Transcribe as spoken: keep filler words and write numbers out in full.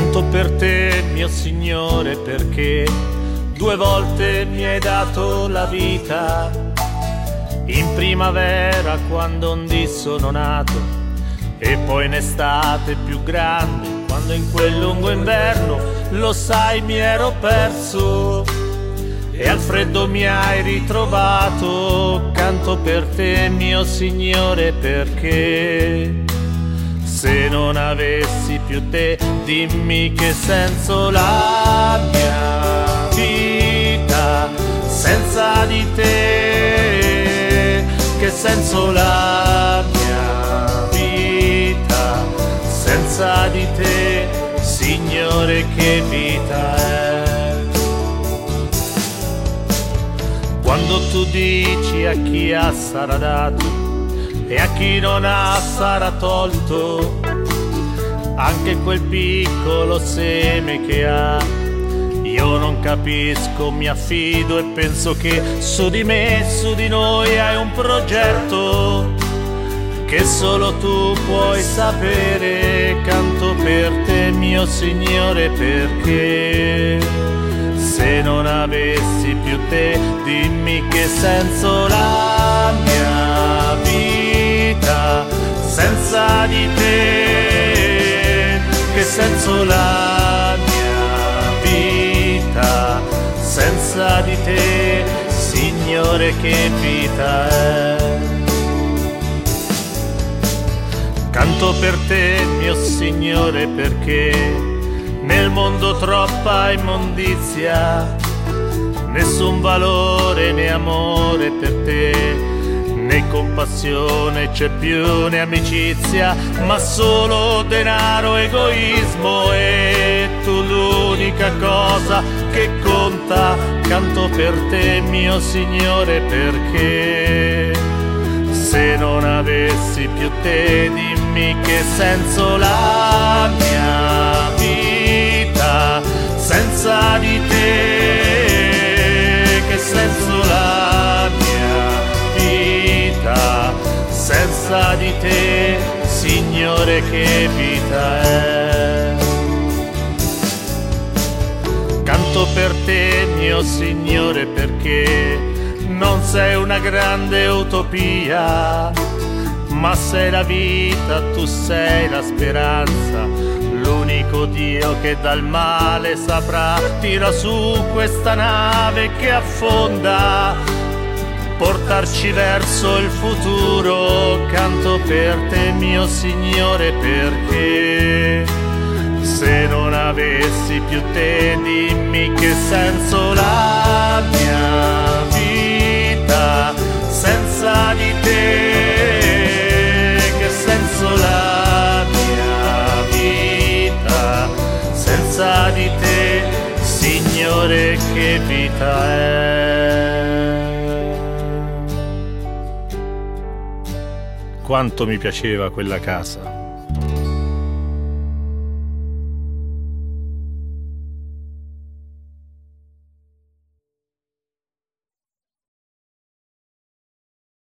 Canto per te, mio Signore, perché due volte mi hai dato la vita. In primavera quando un dì sono nato, e poi in estate più grande, quando in quel lungo inverno, lo sai, mi ero perso e al freddo mi hai ritrovato. Canto per te, mio Signore, perché se non avessi più te, dimmi che senso la mia vita senza di te, che senso la mia vita senza di te, Signore, che vita è. Quando tu dici a chi ha sarà dato e a chi non ha sarà tolto, anche quel piccolo seme che ha, io non capisco, mi affido e penso che su di me, su di noi hai un progetto che solo tu puoi sapere. Canto per te, mio Signore, perché se non avessi più te, dimmi che senso la mia vita senza di te, che senso la mia vita senza di te, Signore, che vita è. Canto per te, mio Signore, perché nel mondo troppa immondizia, nessun valore né amore per te, né compassione c'è più né amicizia, ma solo denaro, egoismo, e tu l'unica cosa che conta. Canto per te, mio Signore, perché se non avessi più te, dimmi che senso la mia vita senza di te, che senso la mia vita senza di te, Signore, che vita è. Canto per te, mio Signore, perché non sei una grande utopia, ma sei la vita, tu sei la speranza, l'unico Dio che dal male saprà. Tira su questa nave che affonda, portarci verso il futuro. Canto per te, mio Signore, perché se non avessi più te, dimmi che senso la mia vita senza di te, che senso la mia vita senza di te, Signore, che vita è. Quanto mi piaceva quella casa,